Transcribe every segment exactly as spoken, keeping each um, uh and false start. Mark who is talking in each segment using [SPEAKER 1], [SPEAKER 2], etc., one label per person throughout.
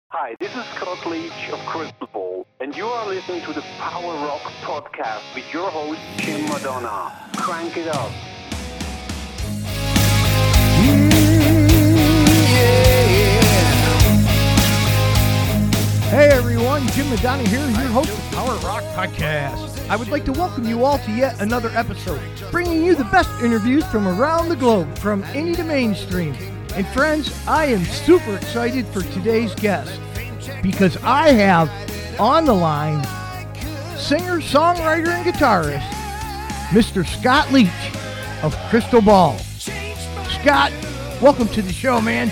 [SPEAKER 1] Hi, this is Scott Leach of Crystal Ball, and you are listening to the Power Rock Podcast with your host, Jim Madonna. Crank it up.
[SPEAKER 2] Hey everyone, Jim Madonna here, your host of Power Rock Podcast. I would like to welcome you all to yet another episode, bringing you the best interviews from around the globe, from indie to mainstream. And friends, I am super excited for today's guest, because I have on the line singer, songwriter, and guitarist, Mister Scott Leach of Crystal Ball. Scott, welcome to the show, man.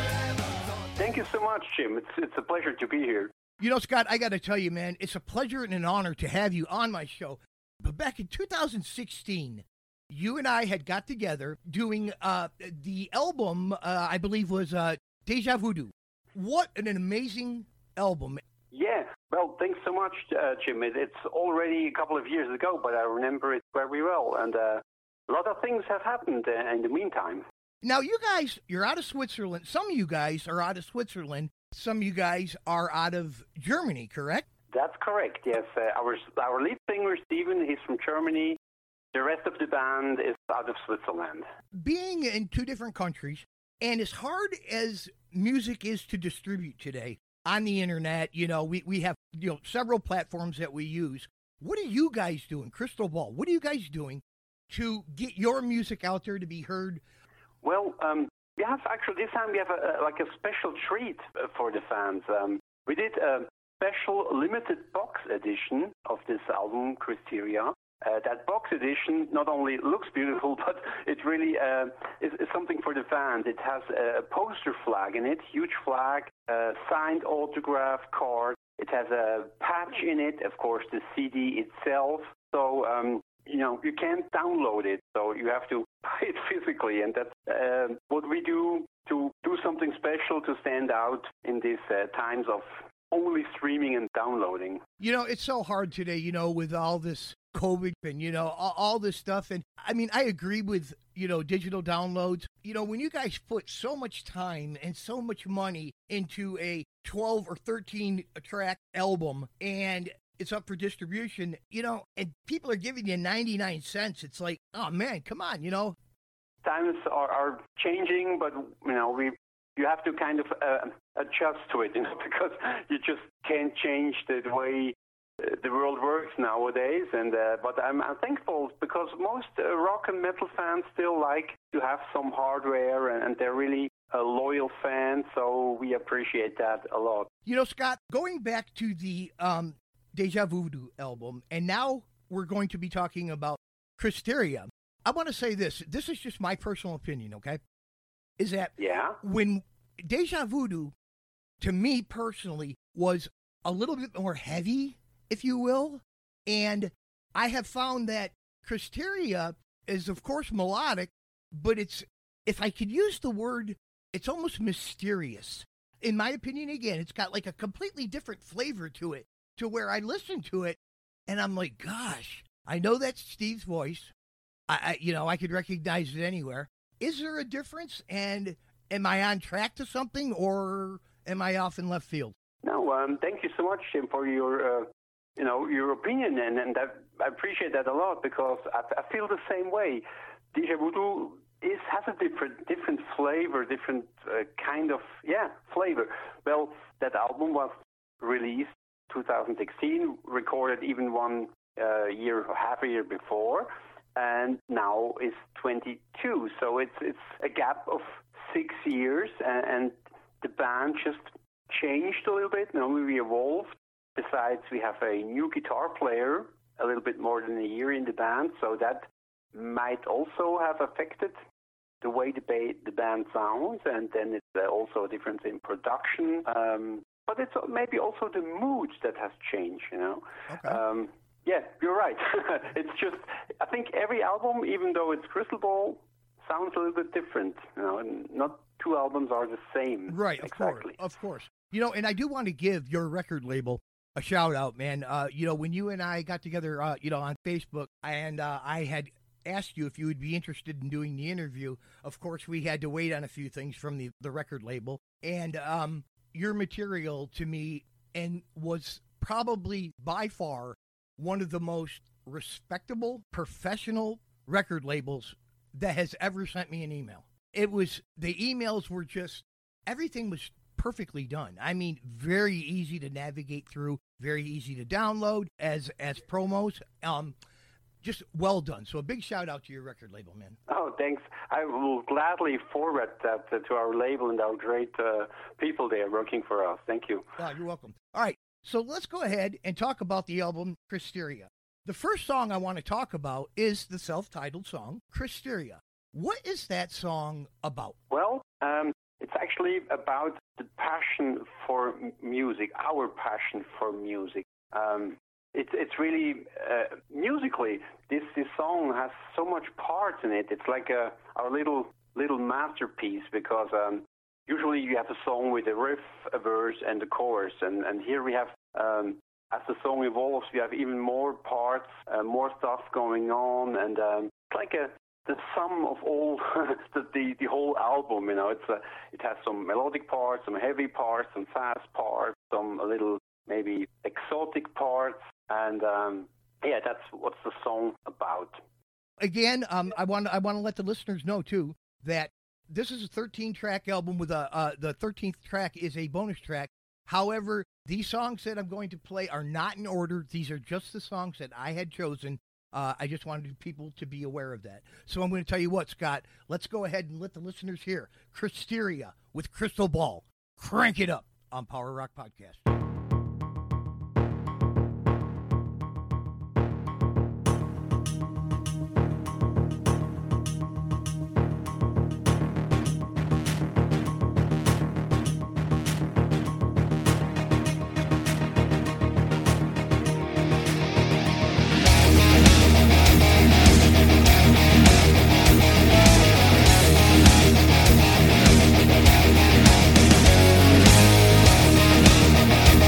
[SPEAKER 1] Thank you so much, Jim. It's it's a pleasure to be here.
[SPEAKER 2] You know, Scott, I got to tell you, man, it's a pleasure and an honor to have you on my show. But back in two thousand sixteen, you and I had got together doing uh, the album, uh, I believe was uh, Deja Voodoo. What an amazing album.
[SPEAKER 1] Yeah, well, thanks so much, uh, Jim. It, it's already a couple of years ago, but I remember it very well. And uh, a lot of things have happened uh, in the meantime.
[SPEAKER 2] Now, you guys, you're out of Switzerland. Some of you guys are out of Switzerland. Some of you guys are out of Germany, correct?
[SPEAKER 1] That's correct, yes. Uh, our, our lead singer, Steven, he's from Germany. The rest of the band is out of Switzerland. Being
[SPEAKER 2] in two different countries, and as hard as music is to distribute today on the internet, you know, we, we have you know several platforms that we use. What are you guys doing, Crystal Ball? What are you guys doing to get your music out there to be heard?
[SPEAKER 1] Well, um, we have actually this time we have a, a, like a special treat for the fans. Um, we did a special limited box edition of this album, Krysteria. Uh, that box edition not only looks beautiful, but it really uh, is, is something for the fans. It has a poster flag in it, huge flag, a signed autograph card. It has a patch in it, of course, the C D itself. So, um, you know, you can't download it, so you have to buy it physically. And that's uh, what we do to do something special to stand out in these uh, times of only streaming and downloading.
[SPEAKER 2] You know, it's so hard today, you know, with all this COVID and, you know, all, all this stuff. And I mean, I agree with, you know, digital downloads. You know, when you guys put so much time and so much money into a twelve or thirteen track album and it's up for distribution, you know, and people are giving you ninety-nine cents. It's like, oh man, come on, you know.
[SPEAKER 1] Times are, are changing, but, you know, we you have to kind of uh, adjust to it, you know, because you just can't change the, the way the world works nowadays, and uh, but I'm, I'm thankful because most uh, rock and metal fans still like to have some hardware, and, and they're really a loyal fan, so we appreciate that a lot.
[SPEAKER 2] You know, Scott, going back to the um, Deja Voodoo album, and now we're going to be talking about Krysteria. I want to say this. This is just my personal opinion, okay? Is that
[SPEAKER 1] yeah.
[SPEAKER 2] when Deja Voodoo, to me personally, was a little bit more heavy, if you will, and I have found that Krysteria is, of course, melodic, but it's, if I could use the word, it's almost mysterious. In my opinion, again, it's got like a completely different flavor to it, to where I listen to it, and I'm like, gosh, I know that's Steve's voice. I, I you know, I could recognize it anywhere. Is there a difference, and am I on track to something, or am I off in left field?
[SPEAKER 1] No, um, thank you so much, Jim, for your... Uh... You know, your opinion, and, and that, I appreciate that a lot because I, I feel the same way. Deja Voodoo is has a different different flavor, different uh, kind of, yeah, flavor. Well, that album was released two thousand sixteen, recorded even one uh, year or half a year before, and now is twenty-two. So it's it's a gap of six years, and, and the band just changed a little bit. You know, we evolved. Besides, we have a new guitar player, a little bit more than a year in the band, so that might also have affected the way the, ba- the band sounds, and then it's uh, also a difference in production. Um, but it's maybe also the mood that has changed, you know.
[SPEAKER 2] Okay.
[SPEAKER 1] Um, yeah, you're right. It's just, I think every album, even though it's Crystal Ball, sounds a little bit different, you know, and not two albums are the same.
[SPEAKER 2] Right, of
[SPEAKER 1] exactly.
[SPEAKER 2] course, of course. You know, and I do want to give your record label a shout out, man. Uh, you know, when you and I got together, uh, you know, on Facebook, and uh, I had asked you if you would be interested in doing the interview. Of course, we had to wait on a few things from the, the record label. And um, your material to me and was probably by far one of the most respectable, professional record labels that has ever sent me an email. It was, the emails were just, everything was perfectly done. I mean, very easy to navigate through, very easy to download as as promos. Um, just well done. So a big shout out to your record label, man.
[SPEAKER 1] Oh, thanks. I will gladly forward that uh, to our label and our great uh, people there working for us. Thank you.
[SPEAKER 2] Oh, you're welcome. All right, so let's go ahead and talk about the album Krysteria. The first song I want to talk about is the self-titled song, Krysteria. What is that song about?
[SPEAKER 1] Well, um, it's actually about the passion for m- music, our passion for music. Um, it's it's really, uh, musically, this, this song has so much parts in it. It's like a, our little little masterpiece because um, usually you have a song with a riff, a verse, and a chorus. And, and here we have, um, as the song evolves, we have even more parts, uh, more stuff going on. And um, it's like a the sum of all the, the the whole album. You know, it's a, it has some melodic parts, some heavy parts, some fast parts, some a little maybe exotic parts, and um, yeah, that's what's the song about.
[SPEAKER 2] Again, um, I want I want to let the listeners know too that this is a thirteen track album with a uh, the thirteenth track is a bonus track. However, these songs that I'm going to play are not in order. These are just the songs that I had chosen. Uh, I just wanted people to be aware of that. So I'm going to tell you what, Scott, let's go ahead and let the listeners hear Krysteria with Crystal Ball. Crank it up on Power Rock Podcast.
[SPEAKER 3] We'll be right back.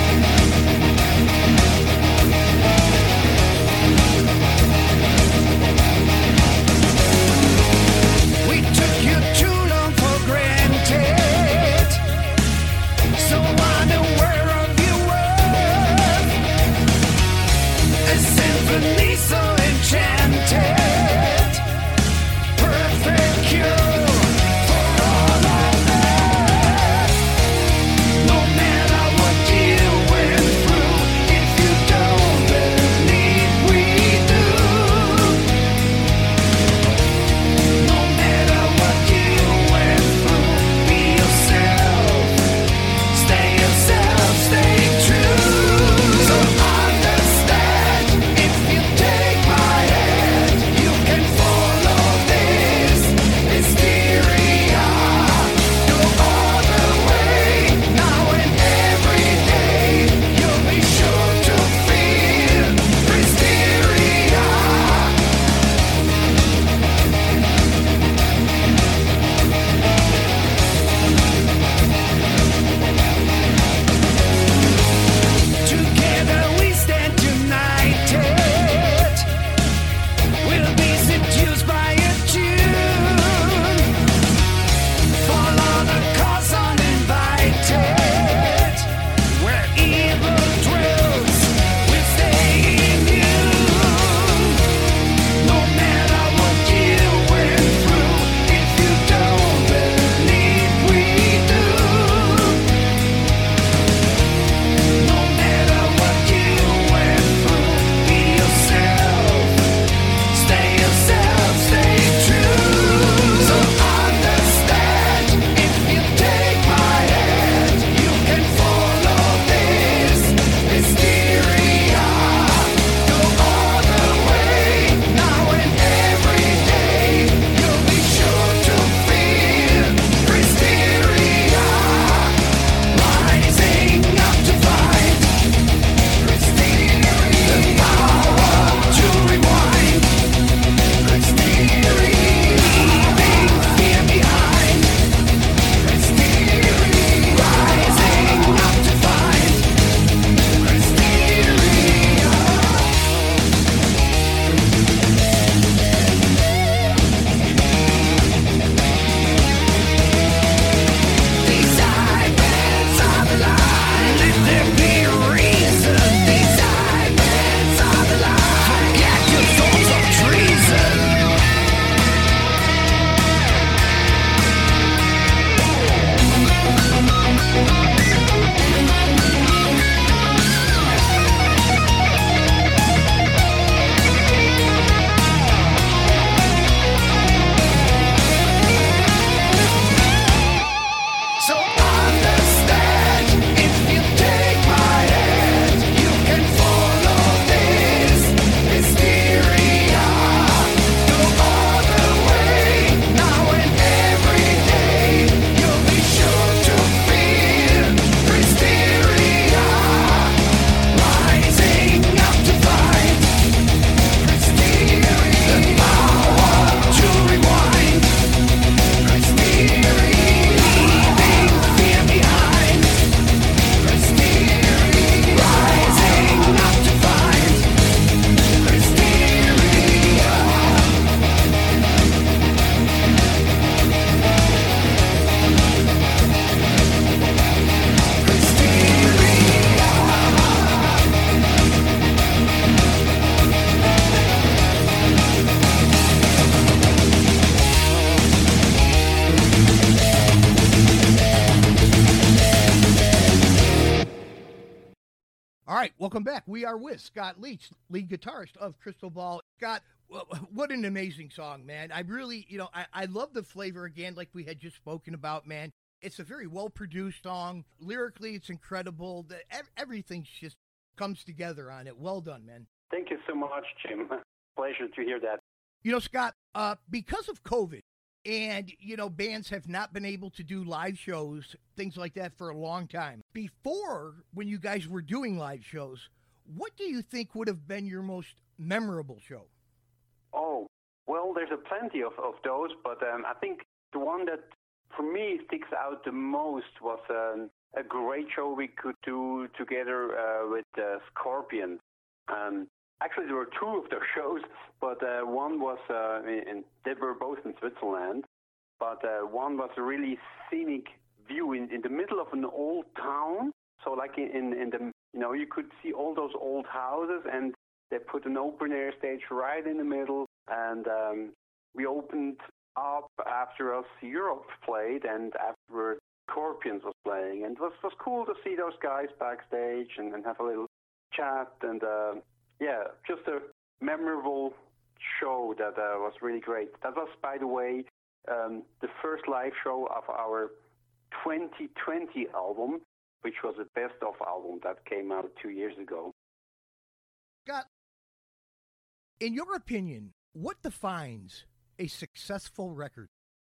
[SPEAKER 2] All right, welcome back. We are with Scott Leach, lead guitarist of Crystal Ball. Scott, what an amazing song, man. I really, you know, I, I love the flavor again, like we had just spoken about, man. It's a very well-produced song. Lyrically, it's incredible. The, everything just comes together on it. Well done, man.
[SPEAKER 1] Thank you so much, Jim. Pleasure to hear that.
[SPEAKER 2] You know, Scott, uh, because of COVID, and, you know, bands have not been able to do live shows, things like that for a long time. Before, when you guys were doing live shows, what do you think would have been your most memorable show?
[SPEAKER 1] Oh, well, there's a plenty of, of those, but um, I think the one that, for me, sticks out the most was um, a great show we could do together uh, with uh, Scorpions. Um, Actually, there were two of those shows, but uh, one was, uh, in, they were both in Switzerland, but uh, one was a really scenic view in, in the middle of an old town. So like in, in, in the, you know, you could see all those old houses, and they put an open-air stage right in the middle, and um, we opened up after us Europe played, and after Scorpions was playing, and it was, was cool to see those guys backstage and, and have a little chat, and uh, yeah, just a memorable show that uh, was really great. That was, by the way, um, the first live show of our twenty twenty album, which was the best of album that came out two years ago.
[SPEAKER 2] Scott, in your opinion, what defines a successful record?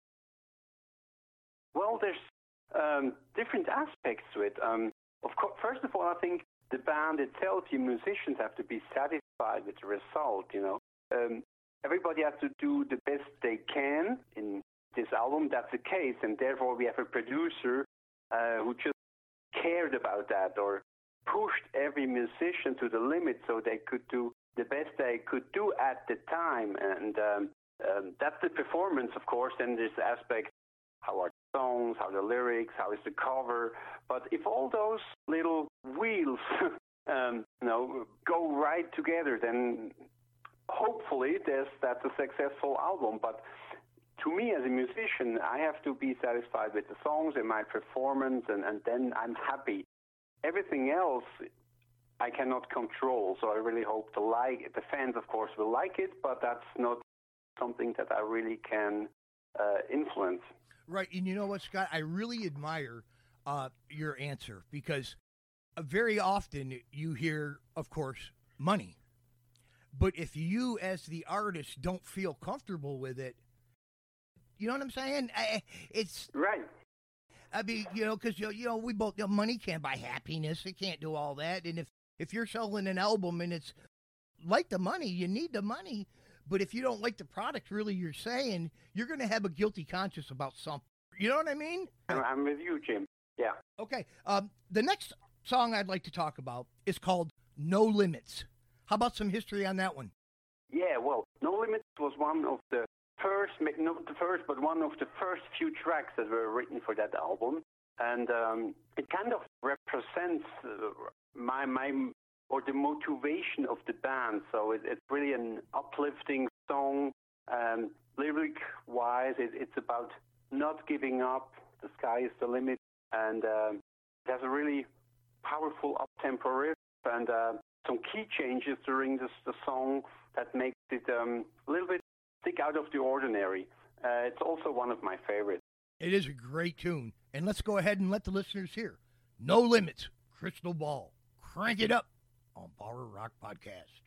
[SPEAKER 1] Well, there's um, different aspects to it. Um, of course, first of all, I think the band itself, you musicians have to be satisfied with the result, you know. Um, everybody has to do the best they can in this album. That's the case, and therefore we have a producer uh, who just cared about that or pushed every musician to the limit so they could do the best they could do at the time. And um, um, that's the performance, of course, and this aspect, how are the songs, how are the lyrics, how is the cover. But if all those little wheels um, you know, go right together, then hopefully there's, that's a successful album. But to me as a musician, I have to be satisfied with the songs and my performance, and, and then I'm happy. Everything else I cannot control, so I really hope to like the fans, of course, will like it, but that's not something that I really can uh, influence.
[SPEAKER 2] Right, and you know what, Scott? I really admire uh, your answer, because uh, very often you hear, of course, money. But if you, as the artist, don't feel comfortable with it, you know what I'm saying? I, it's
[SPEAKER 1] right.
[SPEAKER 2] I mean, you know, because, you know, we both, you know, money can't buy happiness. It can't do all that. And if, if you're selling an album and it's like the money, you need the money. But if you don't like the product, really, you're saying, you're going to have a guilty conscience about something. You know what I mean?
[SPEAKER 1] I'm with you, Jim. Yeah.
[SPEAKER 2] Okay. Um, the next song I'd like to talk about is called No Limits. How about some history on that one?
[SPEAKER 1] Yeah, well, No Limits was one of the first, not the first, but one of the first few tracks that were written for that album. And um, it kind of represents uh, my, my, or the motivation of the band. So it, it's really an uplifting song. Um, lyric-wise, it, it's about not giving up. The sky is the limit. And uh, it has a really powerful up-tempo riff and uh, some key changes during this, the song that makes it um, a little bit stick out of the ordinary. Uh, it's also one of my favorites.
[SPEAKER 2] It is a great tune. And let's go ahead and let the listeners hear No Limits, Crystal Ball. Crank it up on Power Rock Podcast.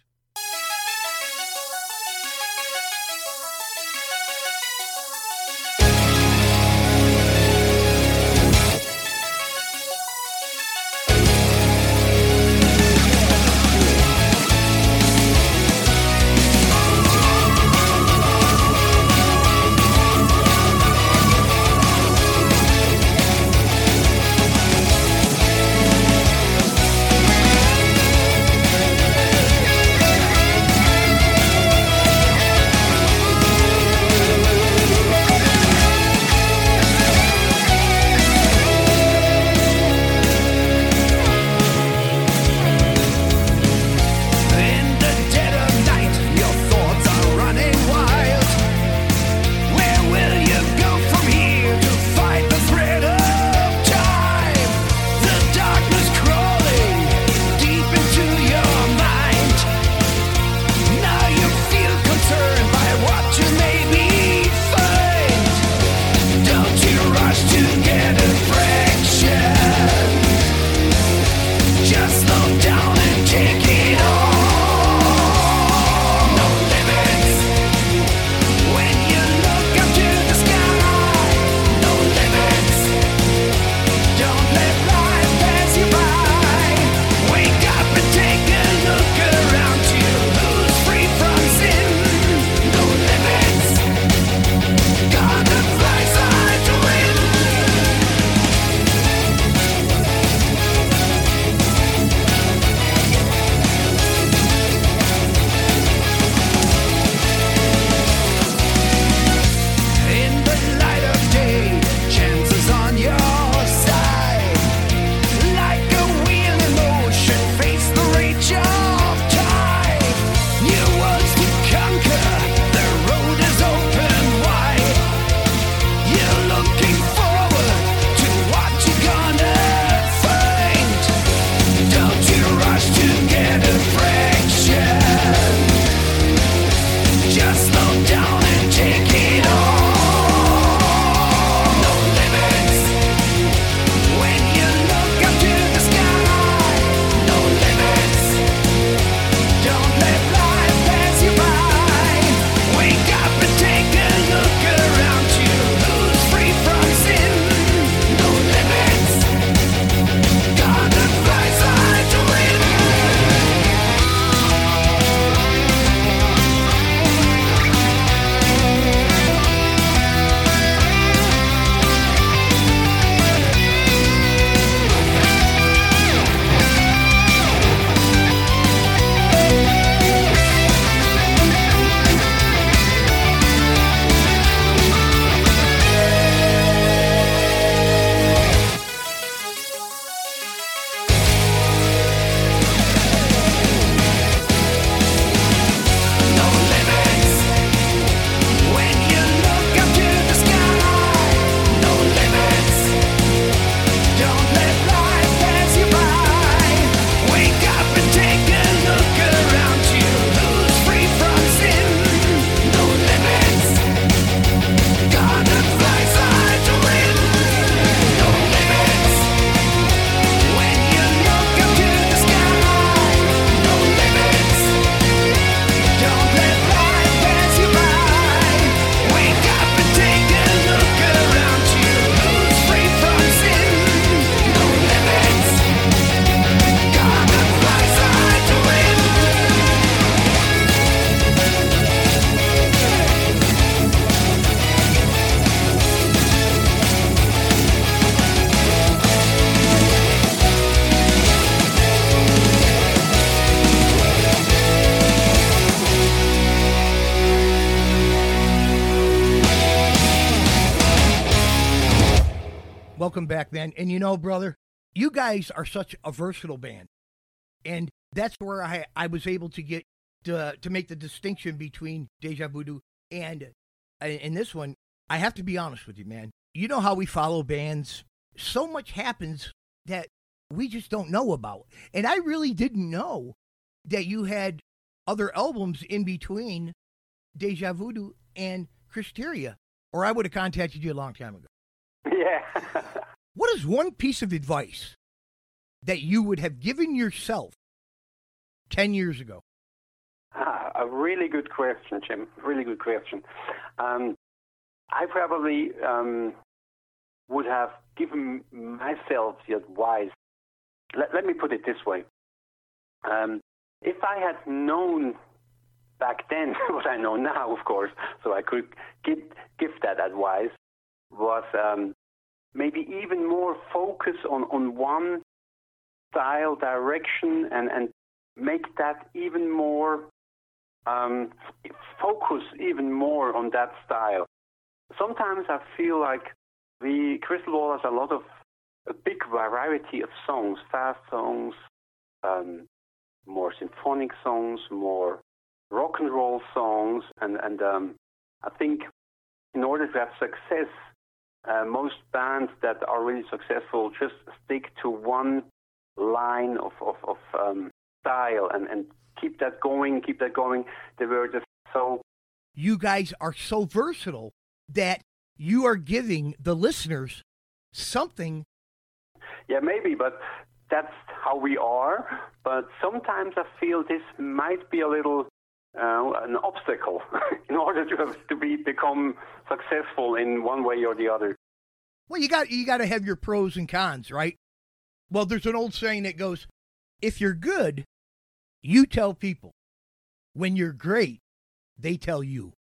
[SPEAKER 2] welcome back, man. And you know, brother, you guys are such a versatile band. And that's where I, I was able to get to, to make the distinction between Deja Voodoo and uh, in this one. I have to be honest with you, man. You know how we follow bands? So much happens that we just don't know about. And I really didn't know that you had other albums in between Deja Voodoo and Krysteria, or I would have contacted you a long time ago.
[SPEAKER 1] Yeah.
[SPEAKER 2] What is one piece of advice that you would have given yourself ten years ago?
[SPEAKER 1] Ah, a really good question, Jim. Really good question. Um, I probably um, would have given myself the advice. Let, let me put it this way. Um, if I had known back then what I know now, of course, so I could give, give that advice, was um, maybe even more focus on, on one style, direction, and, and make that even more, um, focus even more on that style. Sometimes I feel like the Crystal Ball has a lot of, a big variety of songs, fast songs, um, more symphonic songs, more rock and roll songs, and, and um, I think in order to have success, uh, most bands that are really successful just stick to one line of, of, of um, style and, and keep that going, keep that going. They were just so...
[SPEAKER 2] You guys are so versatile that you are giving the listeners something.
[SPEAKER 1] Yeah, maybe, but that's how we are. But sometimes I feel this might be a little uh, an obstacle in order to have, to be become successful in one way or the other.
[SPEAKER 2] Well, you got you got to have your pros and cons, right? Well, there's an old saying that goes, if you're good, you tell people. When you're great, they tell you.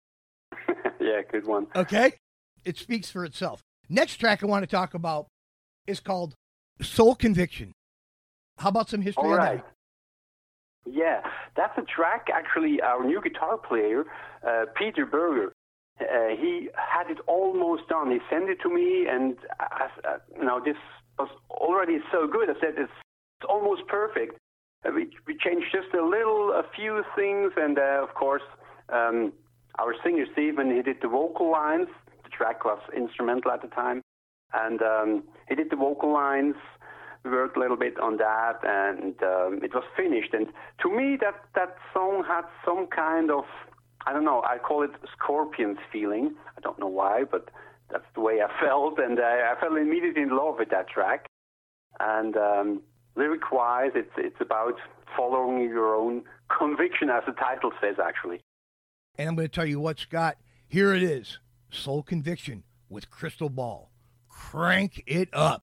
[SPEAKER 1] Yeah, good one.
[SPEAKER 2] Okay? It speaks for itself. Next track I want to talk about is called Soul Conviction. How about some history
[SPEAKER 1] All
[SPEAKER 2] on
[SPEAKER 1] right.
[SPEAKER 2] that?
[SPEAKER 1] Yeah, that's a track, actually, our new guitar player, uh, Peter Berger, uh, he had it almost done. He sent it to me, and I, uh, you know, this was already so good. I said, it's, it's almost perfect. Uh, we, we changed just a little, a few things, and uh, of course, um, our singer, Stephen, he did the vocal lines. The track was instrumental at the time. And um, he did the vocal lines. We worked a little bit on that, and um, it was finished. And to me, that, that song had some kind of, I don't know, I call it Scorpions feeling. I don't know why, but that's the way I felt. And uh, I fell immediately in love with that track. And um, lyric-wise, it's, it's about following your own conviction, as the title says, actually.
[SPEAKER 2] And I'm going to tell you what, Scott. Here it is, Soul Conviction with Crystal Ball. Crank it up.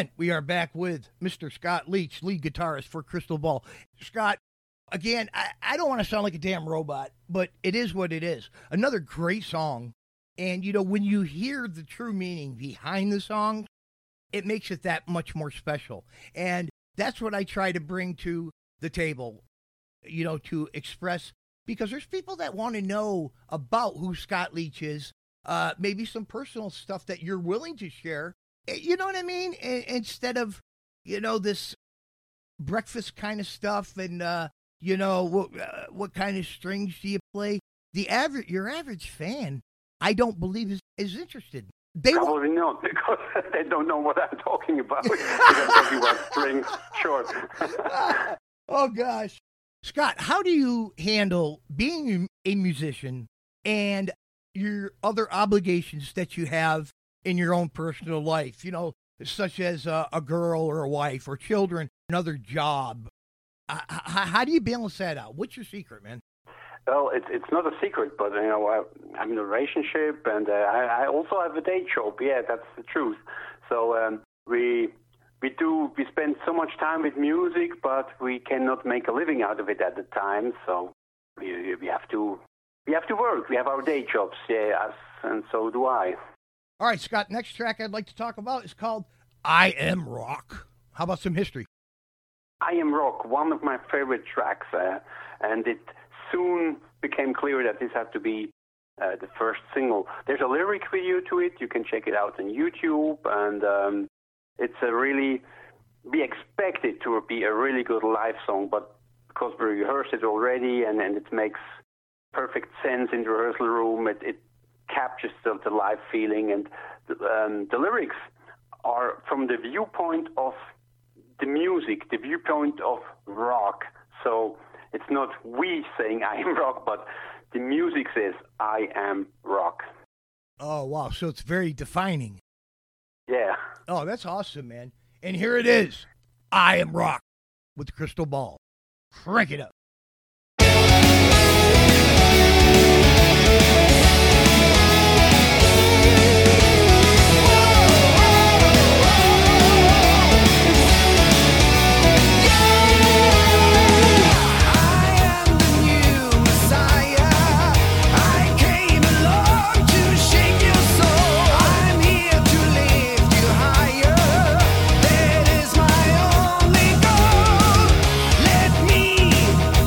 [SPEAKER 2] And we are back with Mister Scott Leach, lead guitarist for Crystal Ball. Scott, again, I, I don't want to sound like a damn robot, but it is what it is. Another great song. And, you know, when you hear the true meaning behind the song, it makes it that much more special. And that's what I try to bring to the table, you know, to express, because there's people that want to know about who Scott Leach is, uh, maybe some personal stuff that you're willing to share. You know what I mean? I- instead of, you know, this breakfast kind of stuff and, uh, you know, what, uh, what kind of strings do you play? The average, your average fan, I don't believe is, is interested. They
[SPEAKER 1] Probably
[SPEAKER 2] won't.
[SPEAKER 1] not, because they don't know what I'm talking about. Because I'm talking about strings, sure.
[SPEAKER 2] Oh, gosh. Scott, how do you handle being a musician and your other obligations that you have in your own personal life, you know, such as uh, a girl or a wife or children, another job? Uh, h- how do you balance that out? What's your secret, man?
[SPEAKER 1] Well, it's it's not a secret, but, you know, I, I'm in a relationship, and uh, I, I also have a day job. Yeah, that's the truth. So um, we we do we spend so much time with music, but we cannot make a living out of it at the time. So we we have to we have to work. We have our day jobs, yeah, us, and so do I.
[SPEAKER 2] All right, Scott, next track I'd like to talk about is called I Am Rock. How about some history?
[SPEAKER 1] I Am Rock, one of my favorite tracks, uh, and it soon became clear that this had to be uh, the first single. There's a lyric video to it. You can check it out on YouTube, and um, it's a really, we expect it to be a really good live song, but because we rehearsed it already, and, and it makes perfect sense in the rehearsal room, it, it captures the, the live feeling, and the, um, the lyrics are from the viewpoint of the music, the viewpoint of rock. So it's not we saying I am rock, but the music says I am rock.
[SPEAKER 2] Oh, wow. So it's very defining.
[SPEAKER 1] Yeah.
[SPEAKER 2] Oh, that's awesome, man. And here it is. I Am Rock with the Crystal Ball. Crank it up.
[SPEAKER 3] That is my only goal. Let me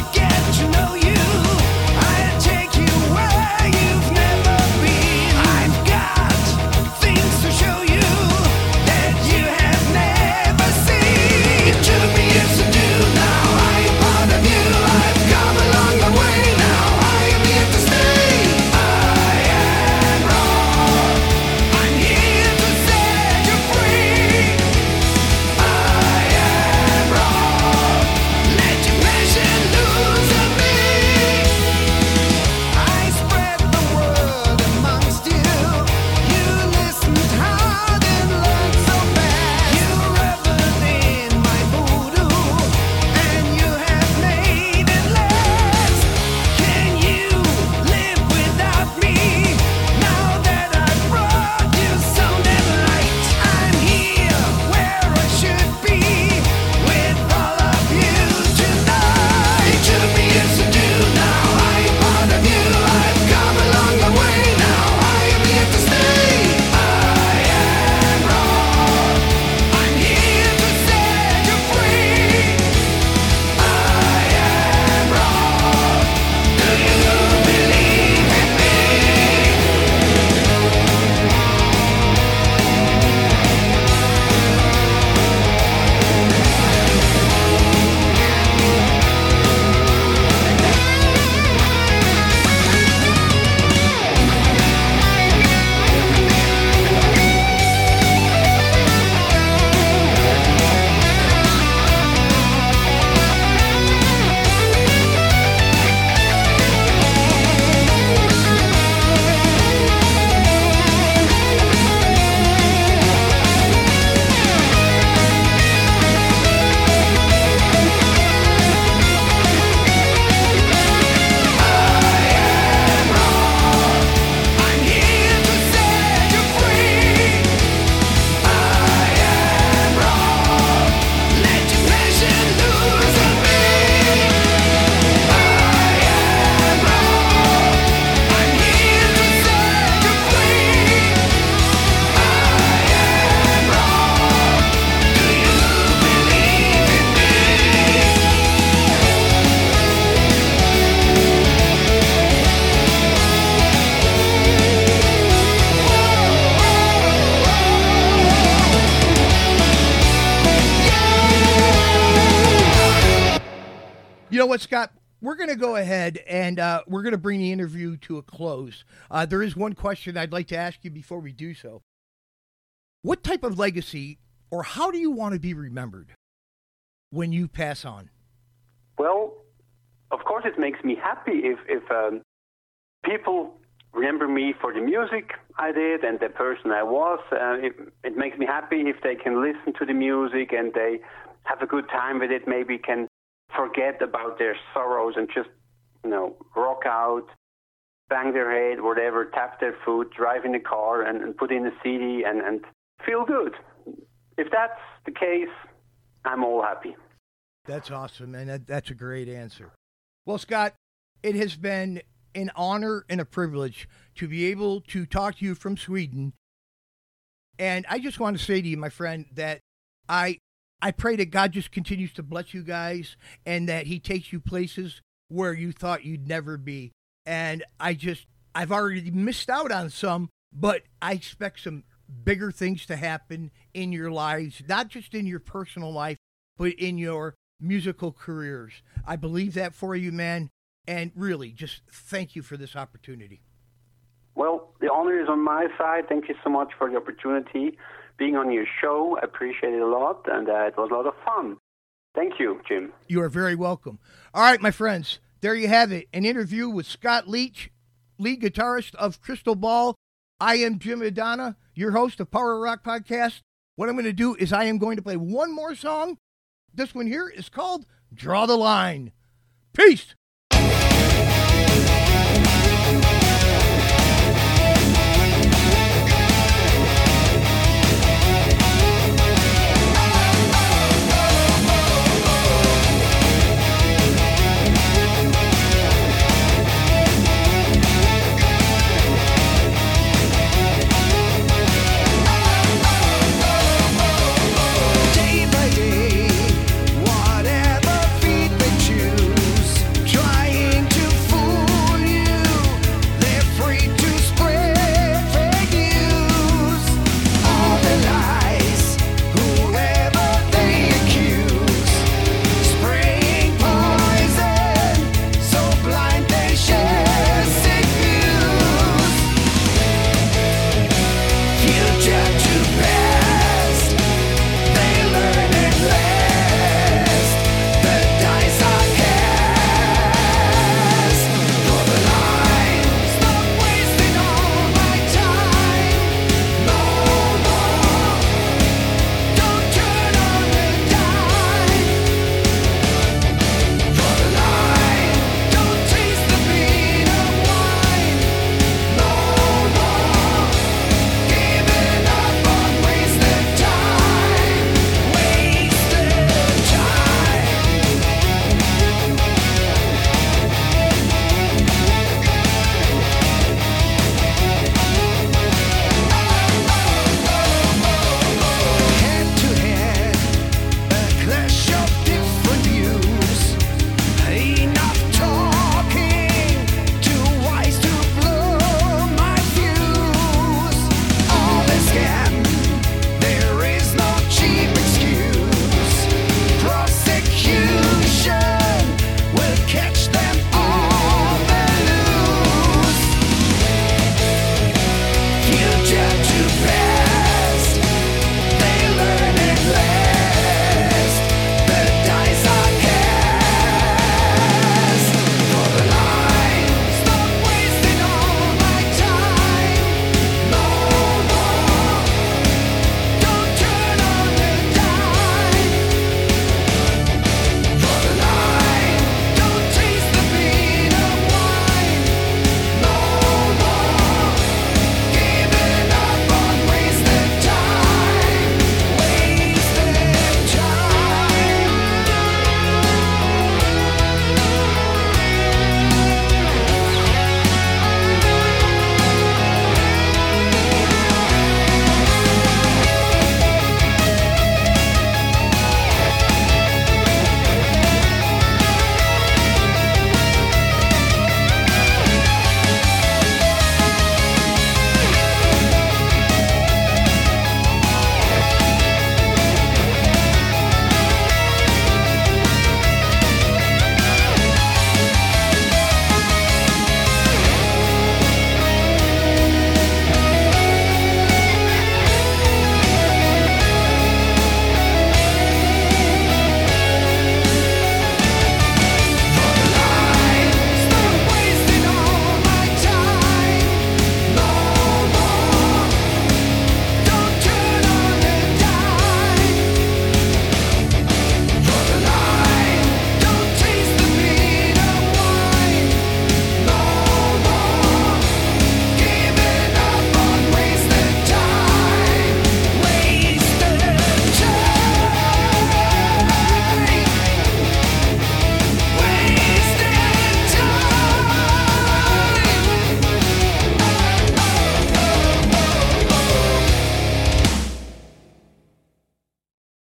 [SPEAKER 2] You know what, Scott? We're going to go ahead and uh, we're going to bring the interview to a close. Uh, there is one question I'd like to ask you before we do so. What type of legacy or how do you want to be remembered when you pass on?
[SPEAKER 1] Well, of course it makes me happy if, if um, people remember me for the music I did and the person I was. Uh, it, it makes me happy if they can listen to the music and they have a good time with it, maybe can forget about their sorrows and just, you know, rock out, bang their head, whatever, tap their foot, drive in the car and, and put in a C D and, and feel good. If that's the case, I'm all happy.
[SPEAKER 2] That's awesome, man. That, that's a great answer. Well, Scott, it has been an honor and a privilege to be able to talk to you from Sweden. And I just want to say to you, my friend, that I I pray that God just continues to bless you guys and that he takes you places where you thought you'd never be. And I just, I've already missed out on some, but I expect some bigger things to happen in your lives, not just in your personal life, but in your musical careers. I believe that for you, man. And really, just thank you for this opportunity.
[SPEAKER 1] Well, the honor is on my side. Thank you so much for the opportunity. Being on your show, I appreciate it a lot, and uh, it was a lot of fun. Thank you, Jim.
[SPEAKER 2] You are very welcome. All right, my friends, there you have it. An interview with Scott Leach, lead guitarist of Crystal Ball. I am Jim Adana, your host of Power Rock Podcast. What I'm going to do is I am going to play one more song. This one here is called Draw the Line. Peace.